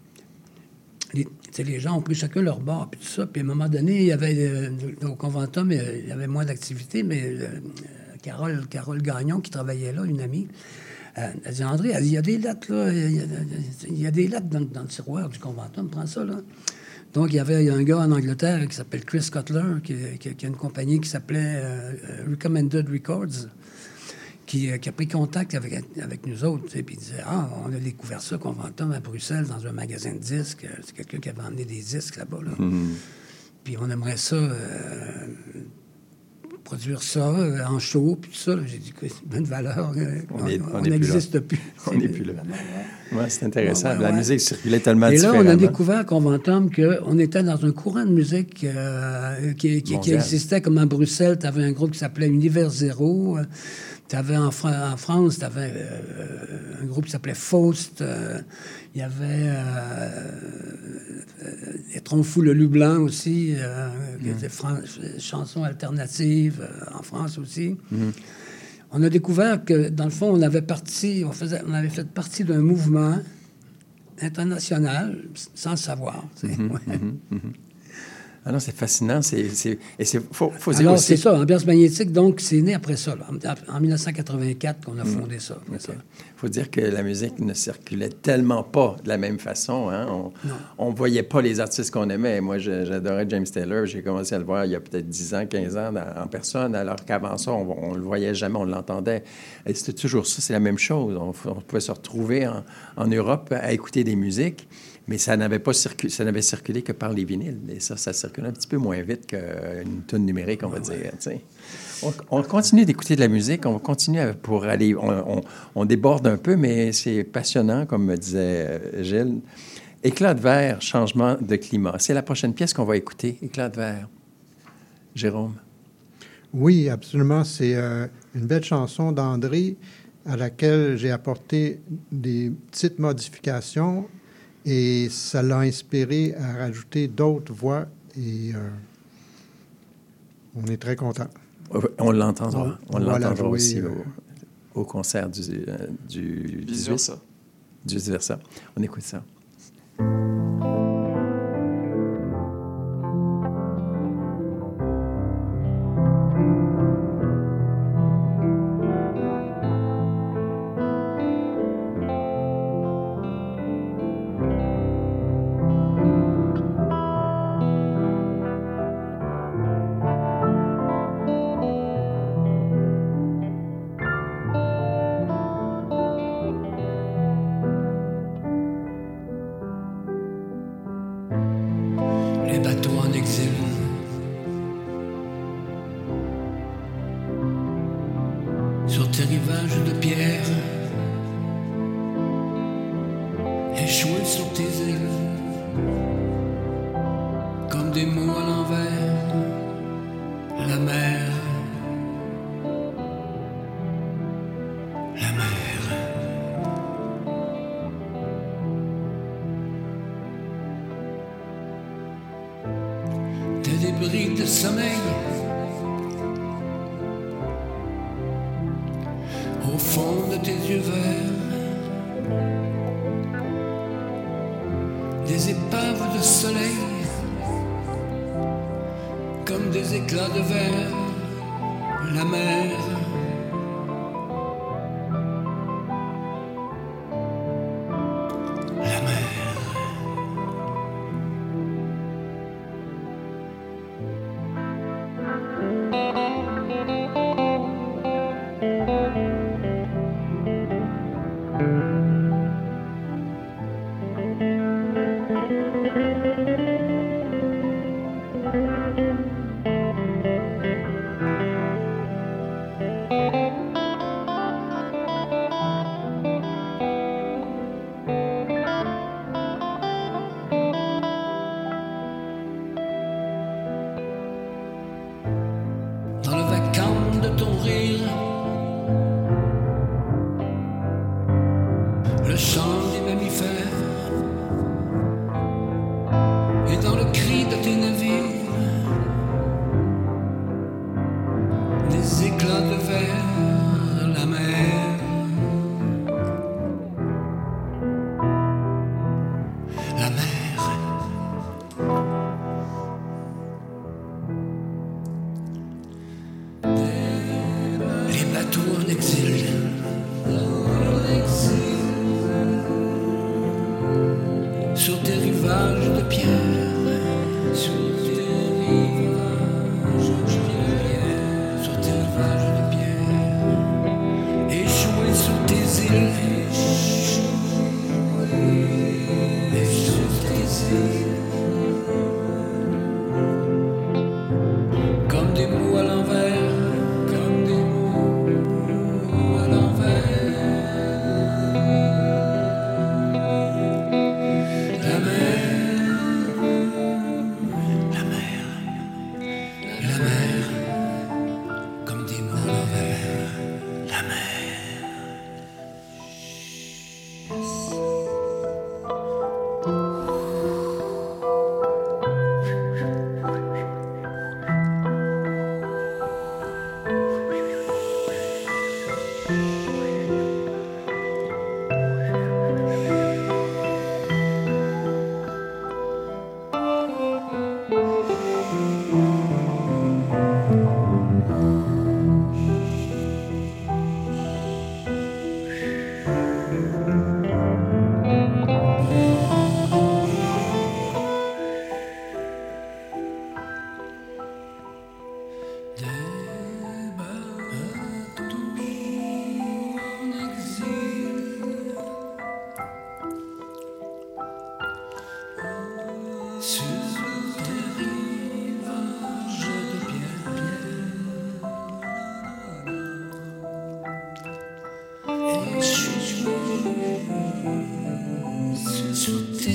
les, les gens ont pris chacun leur bar, puis tout ça. Puis à un moment donné, il y avait, euh, au Conventum, il y avait moins d'activité, mais euh, Carole, Carole Gagnon, qui travaillait là, une amie, euh, elle dit, André, elle dit, il y a des lettres, là, il y a, il y a des lettres dans, dans le tiroir du Conventum, prends ça, là. Donc, il y avait un gars en Angleterre qui s'appelle Chris Cutler, qui, qui, qui a une compagnie qui s'appelait euh, Recommended Records, qui, qui a pris contact avec, avec nous autres. Puis il disait, ah, on a découvert ça, Conventum, à Bruxelles, dans un magasin de disques. C'est quelqu'un qui avait emmené des disques là-bas. Là. Mm-hmm. Puis on aimerait ça, euh, produire ça euh, en show, puis tout ça. Là. J'ai dit, c'est une bonne valeur. Euh, on n'existe plus. On n'est plus là. Ouais, c'est intéressant. Ouais, ouais, la ouais. musique circulait tellement Et là, différemment. on a découvert à Conventum qu'on était dans un courant de musique euh, qui, qui, qui existait, comme à Bruxelles. Tu avais un groupe qui s'appelait Univers Zéro. Tu avais en, Fra- en France, tu avais euh, un groupe qui s'appelait Faust. Il euh, y avait euh, euh, Les Troncs Fous, le Loup Blanc aussi, euh, qui était fran- chansons alternatives euh, en France aussi. Mm. On a découvert que, dans le fond, on avait, parti, on faisait, on avait fait partie d'un mouvement international sans le savoir. Tu sais. Mm-hmm, Ouais. mm-hmm, mm-hmm. Ah non, c'est fascinant. C'est, c'est, et c'est faut, faut dire Alors, aussi... c'est ça, Ambiance magnétique, donc, c'est né après ça, là, en, en dix-neuf cent quatre-vingt-quatre qu'on a fondé ça. Il okay. faut dire que la musique ne circulait tellement pas de la même façon. Hein? On ne voyait pas les artistes qu'on aimait. Moi, je, j'adorais James Taylor. J'ai commencé à le voir il y a peut-être dix ans, quinze ans dans, en personne, alors qu'avant ça, on ne le voyait jamais, on l'entendait. Et c'était toujours ça, c'est la même chose. On, on pouvait se retrouver en, en Europe à écouter des musiques. Mais ça n'avait pas circulé, ça n'avait circulé que par les vinyles. Et ça, ça circulait un petit peu moins vite qu'une tonne numérique, on va ah, dire. Ouais. On, on continue d'écouter de la musique, on continue pour aller... On, on, on déborde un peu, mais c'est passionnant, comme me disait Gilles. Éclat de verre, changement de climat. C'est la prochaine pièce qu'on va écouter, Éclat de verre. Jérôme? Oui, absolument. C'est euh, une belle chanson d'André à laquelle j'ai apporté des petites modifications. Et ça l'a inspiré à rajouter d'autres voix et euh, on est très contents. On l'entendra. On voilà, l'entendra jouer, aussi euh... au, au concert du, euh, du Vice versa. Du Vice versa. On écoute ça.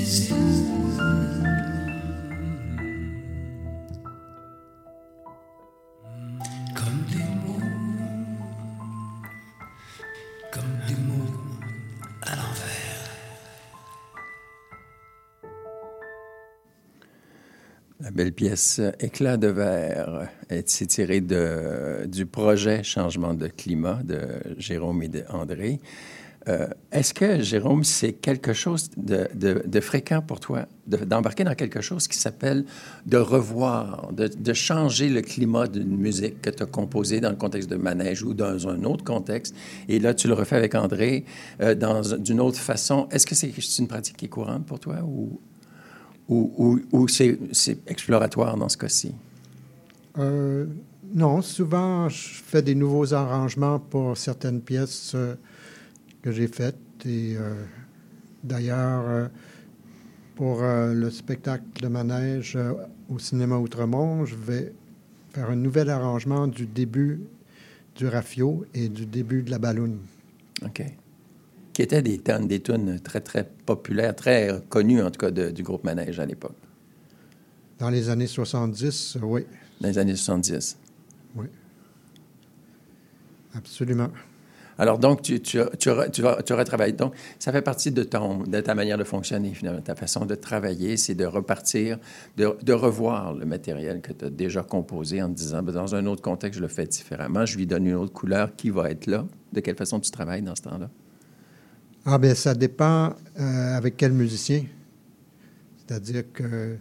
La belle pièce « Éclat de verre » est tirée de, du projet « Changement de climat » de Jérôme et d'André. Euh, est-ce que, Jérôme, c'est quelque chose de, de, de fréquent pour toi, de, d'embarquer dans quelque chose qui s'appelle de revoir, de, de changer le climat d'une musique que tu as composée dans le contexte de manège ou dans un autre contexte, et là, tu le refais avec André euh, dans, d'une autre façon. Est-ce que c'est, c'est une pratique qui est courante pour toi ou, ou, ou, ou c'est, c'est exploratoire dans ce cas-ci? Euh, non, souvent, je fais des nouveaux arrangements pour certaines pièces euh, que j'ai faites. Et euh, d'ailleurs, euh, pour euh, le spectacle de manège euh, au cinéma Outremont, je vais faire un nouvel arrangement du début du Rafio et du début de la balloune. OK. Qui étaient des tonnes, des tunes très, très populaires, très connues, en tout cas, de, du groupe Manège à l'époque. Dans les années soixante-dix, euh, oui. Dans les années soixante-dix. Oui. Absolument. Alors, donc, tu, tu, tu, tu, tu retravailles. Donc, ça fait partie de, ton, de ta manière de fonctionner, finalement. Ta façon de travailler, c'est de repartir, de, de revoir le matériel que tu as déjà composé en te disant, ben, dans un autre contexte, je le fais différemment, je lui donne une autre couleur qui va être là. De quelle façon tu travailles dans ce temps-là? Ah, bien, ça dépend euh, avec quel musicien. C'est-à-dire que...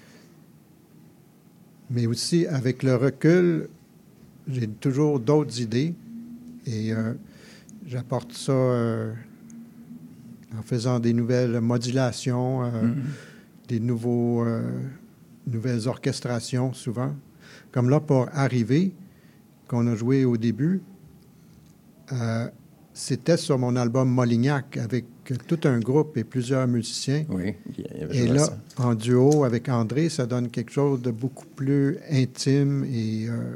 Mais aussi, avec le recul, j'ai toujours d'autres idées. Et... Euh, J'apporte ça euh, en faisant des nouvelles modulations, euh, mm-hmm. des nouveaux, euh, nouvelles orchestrations souvent. Comme là, pour Arriver, qu'on a joué au début, euh, c'était sur mon album Molignac avec tout un groupe et plusieurs musiciens. Oui, il y avait et là, ça. En duo avec André, ça donne quelque chose de beaucoup plus intime et euh,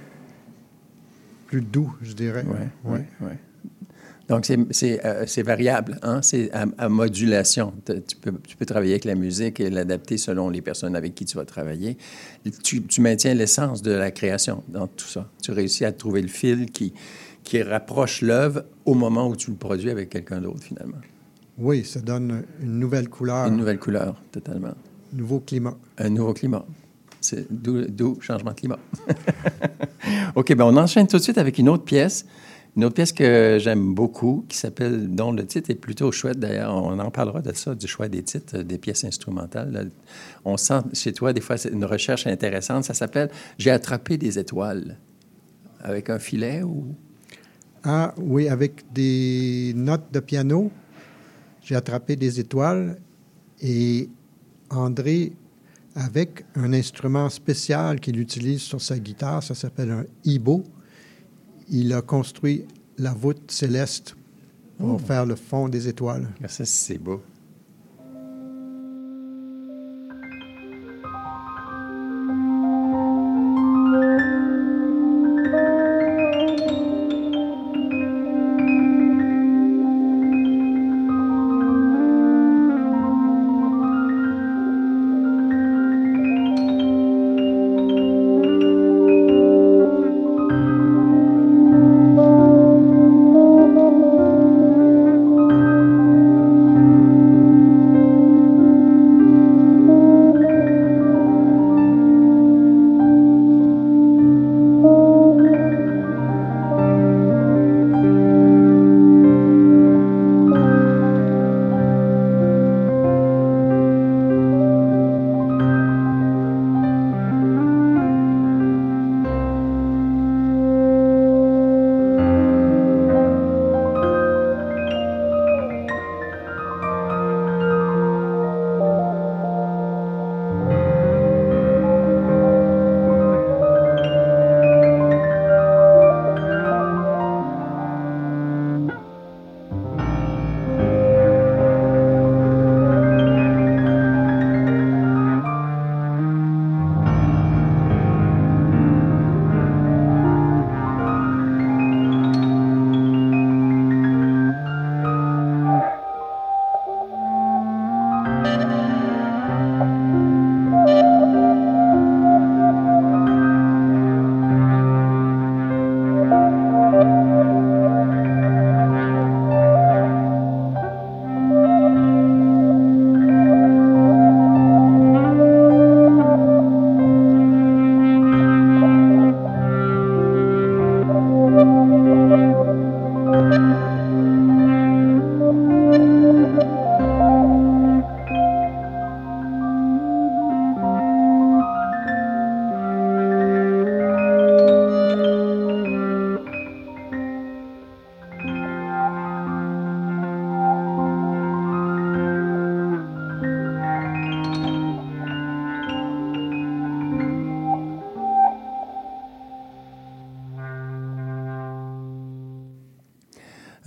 plus doux, je dirais. Oui, oui, ouais. oui. Donc, c'est, c'est, euh, c'est variable, hein? C'est à, à modulation. Tu peux, tu peux travailler avec la musique et l'adapter selon les personnes avec qui tu vas travailler. Tu, tu maintiens l'essence de la création dans tout ça. Tu réussis à trouver le fil qui, qui rapproche l'œuvre au moment où tu le produis avec quelqu'un d'autre, finalement. Oui, ça donne une nouvelle couleur. Une nouvelle couleur, totalement. Nouveau climat. Un nouveau climat. C'est d'où, d'où changement de climat. OK, bien, on enchaîne tout de suite avec une autre pièce. Une autre pièce que j'aime beaucoup, qui s'appelle, dont le titre est plutôt chouette d'ailleurs, on en parlera de ça, du choix des titres des pièces instrumentales. Là, on sent chez toi, des fois, c'est une recherche intéressante. Ça s'appelle « J'ai attrapé des étoiles ». Avec un filet ou... Ah oui, avec des notes de piano. J'ai attrapé des étoiles et André, avec un instrument spécial qu'il utilise sur sa guitare, ça s'appelle un ibo. Il a construit la voûte céleste pour oh. faire le fond des étoiles. Ça, c'est beau.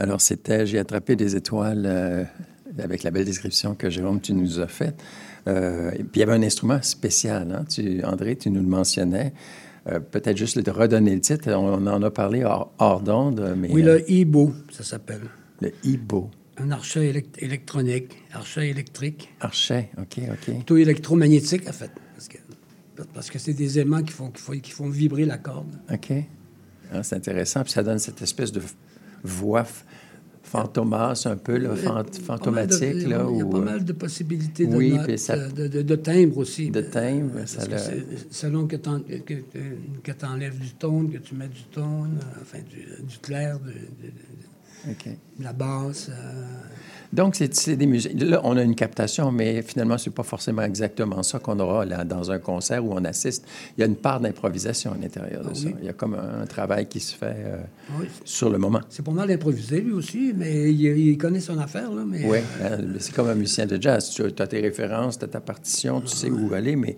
Alors, c'était « J'ai attrapé des étoiles euh, » avec la belle description que Jérôme, tu nous as faite. Euh, et puis, il y avait un instrument spécial. Hein? Tu, André, tu nous le mentionnais. Euh, peut-être juste de redonner le titre. On en a parlé hors, hors d'onde. Mais, oui, le Ibo, ça s'appelle. Le Ibo. Un archet élect- électronique, archet électrique. Archet, OK, OK. Plutôt électromagnétique, en fait. Parce que, parce que c'est des aimants qui font, qui, font, qui font vibrer la corde. OK. Ah, c'est intéressant. Puis ça donne cette espèce de voix f- fantomasse, un peu, là, fant- fantomatique. Il y a, là, il y a où, pas mal de possibilités de oui, notes, puis ça, de, de, de timbres aussi. De timbres, ça Parce que l'a... selon que tu que, que t'enlèves du tone, que tu mets du tone, enfin, du, du clair, de, de, de, OK. de la basse... Euh... Donc, c'est, c'est des musiques. Là, on a une captation, mais finalement, c'est pas forcément exactement ça qu'on aura là, dans un concert où on assiste. Il y a une part d'improvisation à l'intérieur de ah, ça. oui. Il y a comme un, un travail qui se fait euh, oui. sur le moment. C'est pas mal improvisé, lui aussi, mais il, il connaît son affaire. Là, mais, oui, euh... hein, c'est comme un musicien de jazz. Tu as tes références, tu as ta partition, tu sais où aller, mais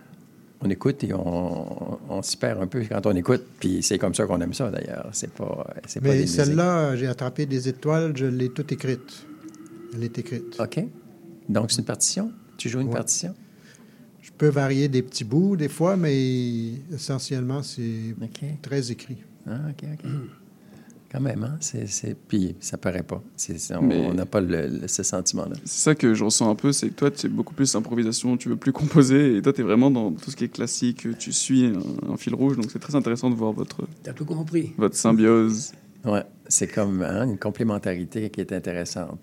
on écoute et on, on s'y perd un peu quand on écoute. Puis c'est comme ça qu'on aime ça, d'ailleurs. C'est pas, c'est pas mais des celle-là, J'ai attrapé des étoiles, je l'ai toute écrite. Elle est écrite. OK. Donc, c'est une partition? Tu joues une ouais. partition? Je peux varier des petits bouts des fois, mais essentiellement, c'est okay. très écrit. Ah, OK, OK. Quand même, hein? C'est, c'est... Puis, ça paraît pas. C'est, c'est, on n'a pas le, le, ce sentiment-là. C'est ça que je ressens un peu, c'est que toi, tu es beaucoup plus improvisation, tu veux plus composer, et toi, tu es vraiment dans tout ce qui est classique, tu suis un, un fil rouge, donc c'est très intéressant de voir votre... T'as tout compris. Votre symbiose. Oui, c'est comme hein, une complémentarité qui est intéressante.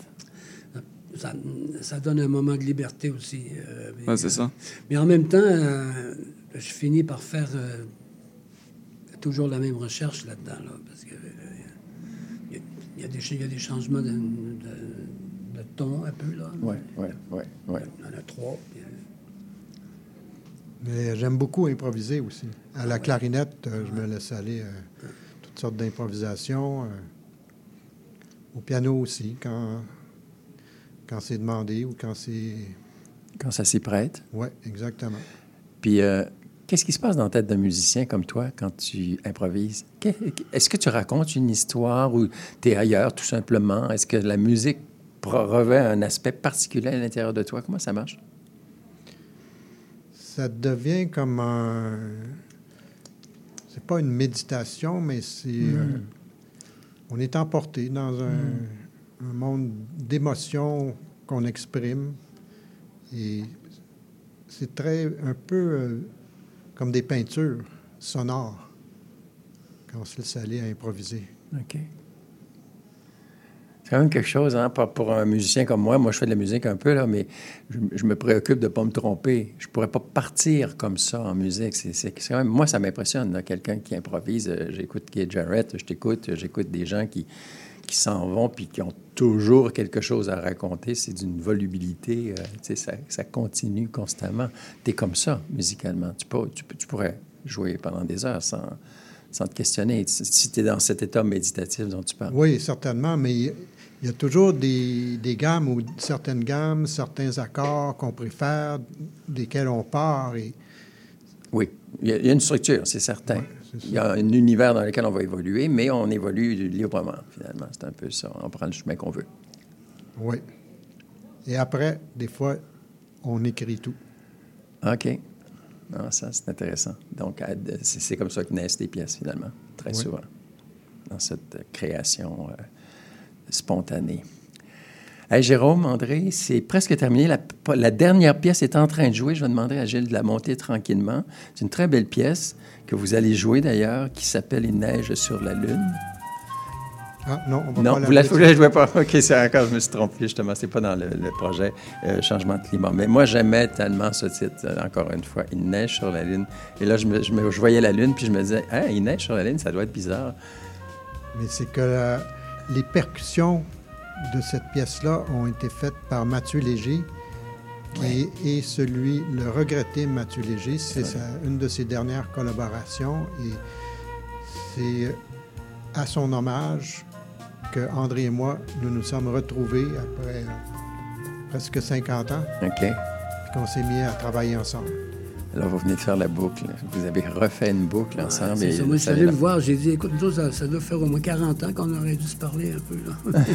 Ça, ça donne un moment de liberté aussi. Euh, mais, ouais, c'est ça. Mais en même temps, euh, je finis par faire euh, toujours la même recherche là-dedans, là, parce que il euh, y, y, y, y a des changements de, de, de ton un peu, là. Oui, oui, oui. Ouais. Il y en a trois. Puis, euh... Mais j'aime beaucoup improviser aussi. À la clarinette, euh, je me laisse aller euh, toutes sortes d'improvisations. Euh, au piano aussi, quand... Quand c'est demandé ou quand c'est... Quand ça s'y prête. Oui, exactement. Puis, euh, qu'est-ce qui se passe dans la tête d'un musicien comme toi quand tu improvises? Est-ce que tu racontes une histoire ou tu es ailleurs, tout simplement? Est-ce que la musique revêt un aspect particulier à l'intérieur de toi? Comment ça marche? Ça devient comme un... C'est pas une méditation, mais c'est... Mm. Euh, on est emporté dans un... Mm. un monde d'émotions qu'on exprime. Et c'est très, un peu euh, comme des peintures sonores quand on se laisse aller à improviser. OK. C'est quand même quelque chose, hein, pour un musicien comme moi. Moi, je fais de la musique un peu, là, mais je, je me préoccupe de ne pas me tromper. Je ne pourrais pas partir comme ça en musique. C'est, c'est, c'est quand même, moi, ça m'impressionne, là, quelqu'un qui improvise. J'écoute Keith Jarrett, je t'écoute, j'écoute des gens qui... qui s'en vont puis qui ont toujours quelque chose à raconter. C'est d'une volubilité, euh, tu sais, ça, ça continue constamment. Tu es comme ça, musicalement. Tu, peux, tu, tu pourrais jouer pendant des heures sans, sans te questionner, si tu es dans cet état méditatif dont tu parles. Oui, certainement, mais il y a toujours des, des gammes ou certaines gammes, certains accords qu'on préfère, desquels on part. Et... Oui, il y, a, il y a une structure, c'est certain. Oui. Il y a un univers dans lequel on va évoluer, mais on évolue librement, finalement. C'est un peu ça. On prend le chemin qu'on veut. Oui. Et après, des fois, on écrit tout. OK. Non, ça, c'est intéressant. Donc, c'est, c'est comme ça que naissent les pièces, finalement, très oui. souvent, dans cette création euh, spontanée. Hey, Jérôme, André, c'est presque terminé. La, la dernière pièce est en train de jouer. Je vais demander à Gilles de la monter tranquillement. C'est une très belle pièce que vous allez jouer, d'ailleurs, qui s'appelle « Il neige sur la lune ». Ah, non, on va non, pas la vous la ne jouez pas. OK, c'est encore, je me suis trompé, justement. C'est pas dans le, le projet euh, Changement de climat. Mais moi, j'aimais tellement ce titre, encore une fois, « Il neige sur la lune ». Et là, je, me, je, me, je voyais la lune, puis je me disais, ah, « Il neige sur la lune, ça doit être bizarre ». Mais c'est que la, les percussions de cette pièce-là ont été faites par Mathieu Léger, qui est, est celui, le regretté Mathieu Léger. C'est sa, une de ses dernières collaborations et c'est à son hommage que André et moi, nous nous sommes retrouvés après presque cinquante ans. OK. Puis qu'on s'est mis à travailler ensemble. Alors, vous venez de faire la boucle. Vous avez refait une boucle ensemble. Ouais, c'est et ça. Moi, je suis ça allé vient le de- voir. J'ai dit, écoute, nous, ça, ça doit faire au moins quarante ans qu'on aurait dû se parler un peu.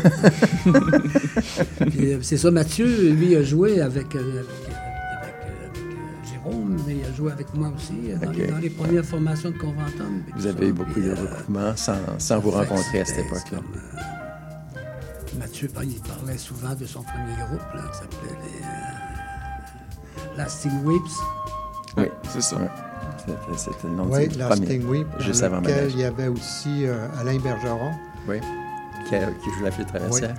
Là. Puis, euh, c'est ça, Mathieu, lui, a joué avec, euh, avec, euh, avec, euh, avec, euh, Jérôme, mais il a joué avec moi aussi euh, dans, Ok. les, dans les premières formations de Conventum. Vous avez eu beaucoup de recoupements sans, sans vous rencontrer à cette C'était- époque-là. c'est comme, euh, Mathieu, il parlait souvent de son premier groupe, là, qui s'appelait les euh, Lasting Weeps. Oui, c'est ça. Ouais. C'était, c'était le nom Oui, du Lasting premier, Weep, juste dans avant lequel Manège. il y avait aussi euh, Alain Bergeron. Oui, qui, a- qui joue la flûte traversière.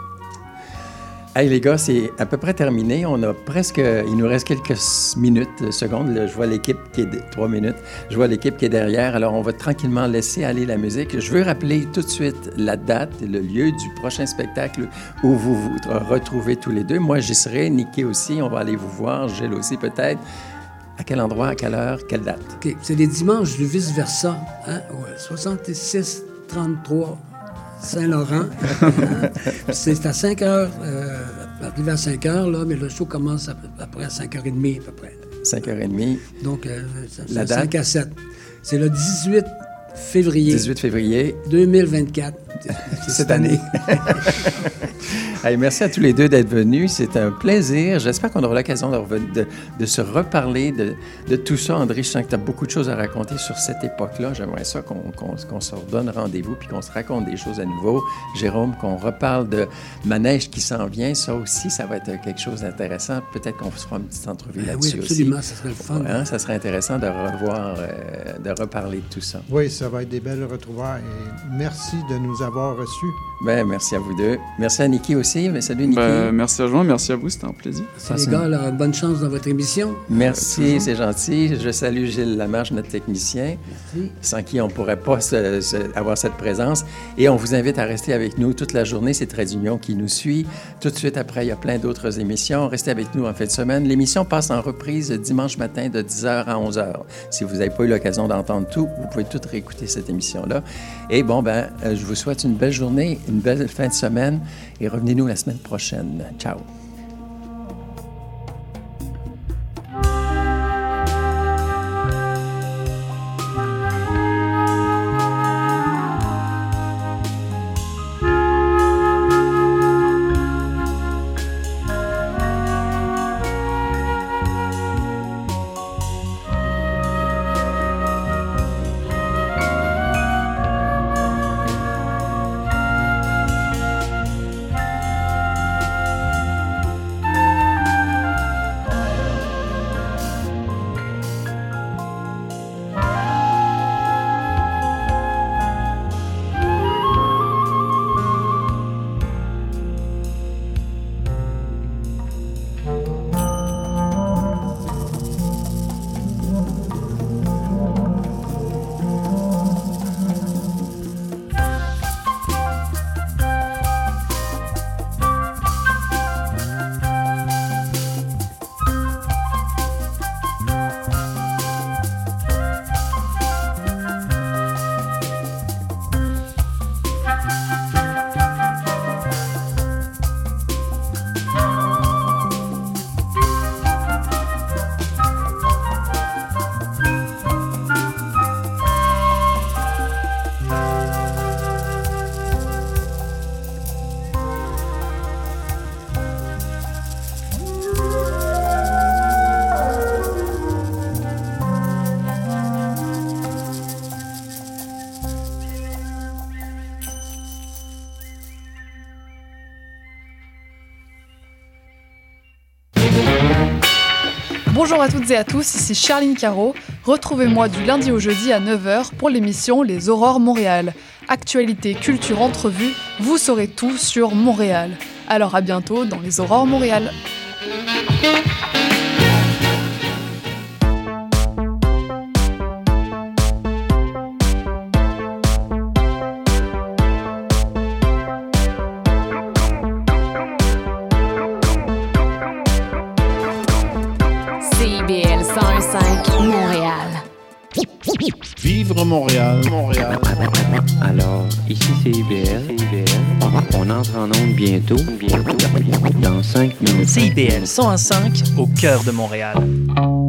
Hey les gars, c'est à peu près terminé. On a presque, il nous reste quelques minutes, secondes. Là, je vois l'équipe qui est de- trois minutes. Je vois l'équipe qui est derrière. Alors on va tranquillement laisser aller la musique. Je veux rappeler tout de suite la date et le lieu du prochain spectacle où vous vous retrouvez tous les deux. Moi, j'y serai. Nicky aussi. On va aller vous voir. Gilles aussi peut-être. À quel endroit, à quelle heure, quelle date? OK. C'est les dimanches du vice-versa, hein? Ouais, soixante-six trente-trois Saint-Laurent. Hein? Puis c'est à cinq heures, euh, arrivé à cinq heures, là, mais le show commence à peu près à cinq heures trente à peu près. cinq heures trente. Donc, euh, c'est La date? cinq à sept. C'est le dix-huit février dix-huit février. deux mille vingt-quatre. C'est Cette année. Hey, merci à tous les deux d'être venus. C'est un plaisir. J'espère qu'on aura l'occasion de, reven- de, de se reparler de, de tout ça. André, je sens que tu as beaucoup de choses à raconter sur cette époque-là. J'aimerais ça qu'on, qu'on, qu'on se redonne rendez-vous puis qu'on se raconte des choses à nouveau. Jérôme, qu'on reparle de Manège qui s'en vient. Ça aussi, ça va être quelque chose d'intéressant. Peut-être qu'on se fera une petite entrevue Ben là-dessus oui, absolument. aussi. Ça serait le fun. Ouais, hein, ça serait intéressant de revoir, euh, de reparler de tout ça. Oui, ça va être des belles retrouvailles. Et merci de nous avoir reçus. Ben, merci à vous deux. Merci à Nicky aussi. Mais salut, Nicky. Ben, merci à Jean, merci à vous, c'était un plaisir. C'est les gars, là, bonne chance dans votre émission. Merci, c'est gentil. Je salue Gilles Lamarche, notre technicien, Merci. sans qui on ne pourrait pas se- se- avoir cette présence. Et on vous invite à rester avec nous toute la journée. C'est Trait d'Union qui nous suit. Tout de suite après, il y a plein d'autres émissions. Restez avec nous en fin de semaine. L'émission passe en reprise dimanche matin de dix heures à onze heures. Si vous n'avez pas eu l'occasion d'entendre tout, vous pouvez tout réécouter cette émission-là. Et bon, ben, euh, je vous souhaite une belle journée, une belle fin de semaine et revenez-nous la semaine prochaine. Ciao. Bonjour à toutes et à tous, ici Charline Caro. Retrouvez-moi du lundi au jeudi à neuf heures pour l'émission Les Aurores Montréal. Actualité, culture, entrevue, vous saurez tout sur Montréal. Alors à bientôt dans Les Aurores Montréal. C I B L cent un virgule cinq Montréal. Vivre Montréal, Montréal. Alors, ici c'est I B L. On entre en onde bientôt, bientôt, dans cinq minutes. C I B L cent un virgule cinq au cœur de Montréal.